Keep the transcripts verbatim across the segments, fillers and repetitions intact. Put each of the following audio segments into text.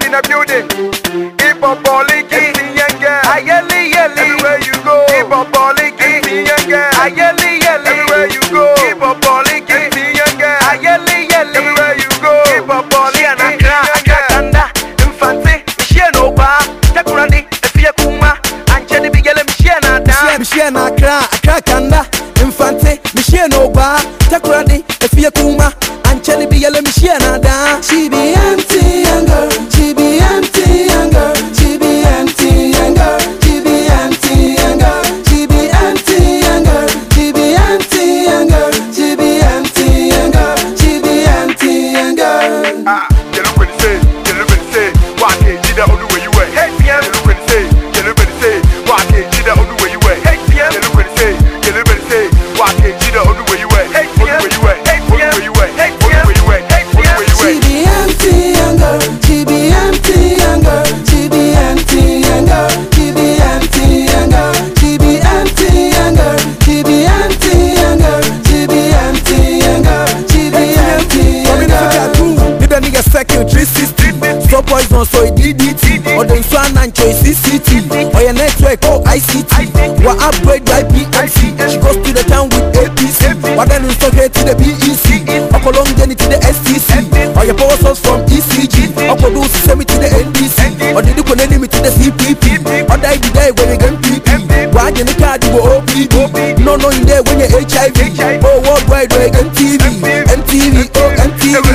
in the building. Hip hop Boliki, Ayeli Yeli. Everywhere you go, hip hop Boliki, Ayeli Yeli. Everywhere you go, hip hop Boliki, Ayeli Yeli. Everywhere you go, hip hop Boliki. Akakanda, Infante, Michelle Oba, Takurandi, Efia Kuma, Anchedi Bigele Michelle Da. Michelle Nakra, Akakanda, Infante, Michelle Oba, Takurandi, Efia Kuma, Anchedi Bigele Michelle Da. She be empty young girl, she be empty young girl, she be empty young girl, she be empty young girl, she be empty young girl, she be empty young girl, she be empty young girl, she be empty young girl. Ah, you look when you say, you look when you say, why can't you know where you were? Hey, you look when you say, you look when you say, why can't you know where you were? Hey, you look when you say, you look when you say, why can't you know where you were? Hey, where you were? Hey, where you were? Hey, where you were? Hey, where you were? She be empty young girl, she be empty young girl, she be empty young girl, she be empty young girl, she be empty young girl, she be empty young girl, she be empty young girl, she be empty young girl. Did I need a second three sixty? Stop poison so it D D T. Or the Swan and Choice C C T. Or your network or I C T. What upgrade by P M C? She goes to the town with A P C. But then install her to the B E C. Or prolong Jenny to the S T C. Or your power source from E C G. Or produce semi to the N B C. Or the Duke enemy to the C P P. Or die the day when you get P P. Why you card you go O P D? No, no, in there when you're H I V. Oh, worldwide, where M T V. M T V, oh, M T V.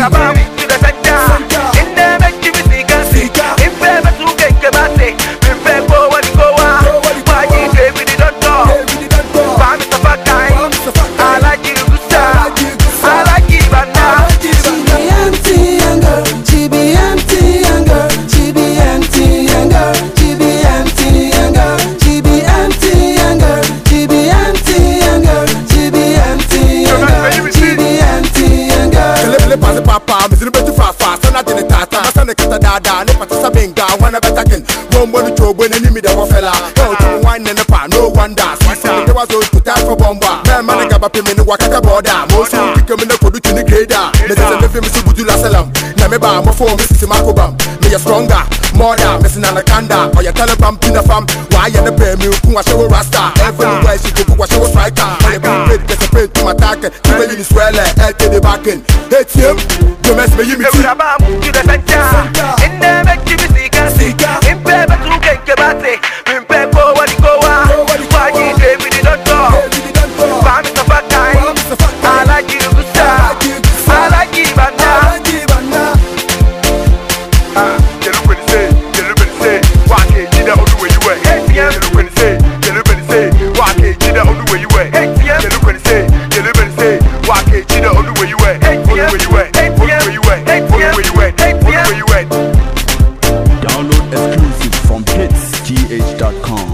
Papa, Mister Betty Fafa, son of the Tata, son of Catadada, Nepata Sabinga, one of a second. One more to when enemy the Wafella, no wine and a pan, no wonder. There was those to tap for Bomba, man, Gabapim in the Wakaka border, most becoming a product in the grader. This is a famous Budula Salam, Nameba, Mofo, Missus Makobam, me a stronger, more than Missing Anaconda, or your Talabam Pina Fam, why you the pay me, who was show Rasta, everywhere she could watch your striker, I have been paid, get a paid to attack, even in Israel, L T D back in. Hey, Tim. You mess me, you me too. To the center, in the make you see, in paper to get your body, in paper, what you go on, why you gave me the doctor, Bam is a fat guy, I like you, I like you, but now, ah, you look when you say, you look when you say, why can't you know where you were? Hey, you look when you say, you look when you say, why can't you know where you were? Hey, you look when you say, you look when you say, why can't you know where you were? Hey, where you were? Download exclusive from hits G H dot com.